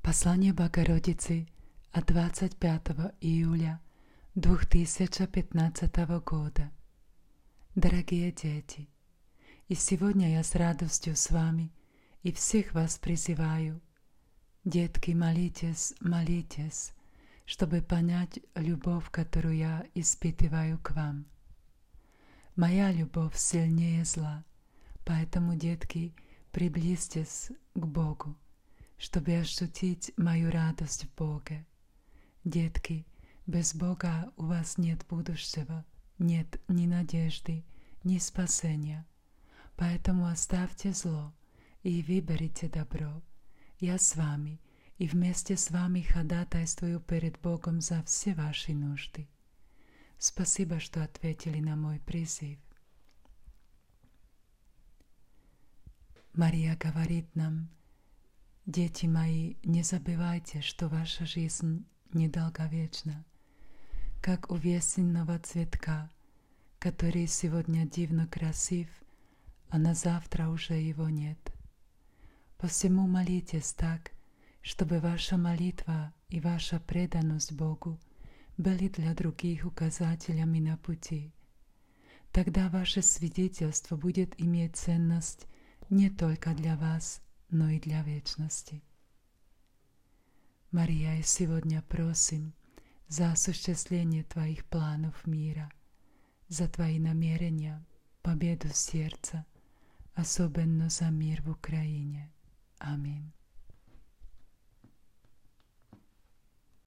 Послание Богородицы от 25 июля 2015 года. Дорогие дети, и сегодня я с радостью с вами и всех вас призываю. Детки, молитесь, молитесь, чтобы понять любовь, которую я испытываю к вам. Моя любовь сильнее зла, поэтому, детки, приблизьтесь к Богу, чтобы ощутить мою радость в Боге. Детки, без Бога у вас нет будущего, нет ни надежды, ни спасения. Поэтому оставьте зло и выберите добро. Я с вами и вместе с вами ходатайствую перед Богом за все ваши нужды. Спасибо, что ответили на мой призыв. Мария говорит нам: дети мои, не забывайте, что ваша жизнь недолговечна, как у весеннего цветка, который сегодня дивно красив, а на завтра уже его нет. Посему молитесь так, чтобы ваша молитва и ваша преданность Богу были для других указателями на пути. Тогда ваше свидетельство будет иметь ценность не только для вас, но и для вечности. Мария, сегодня просим за осуществление Твоих планов мира, за Твои намерения, победу сердца, особенно за мир в Украине. Аминь.